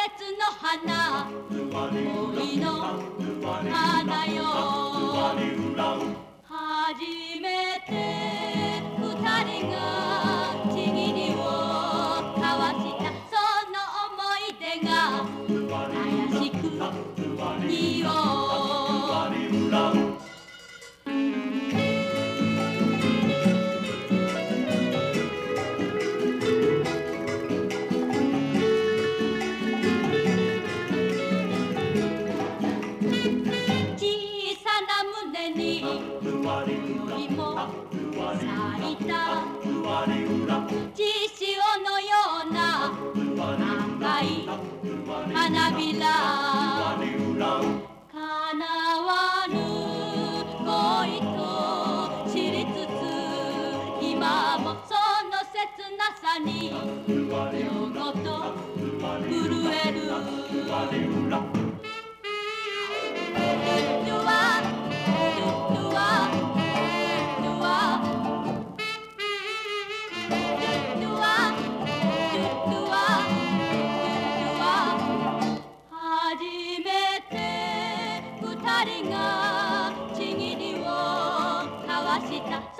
の花恋の花よ初めて二人がちぎりを交わしたその思い出が怪しく匂う恋も咲いた血潮のような赤い花びら叶わぬ恋と知りつつ今もその切なさに夜ごと震える二人がちぎりを交わした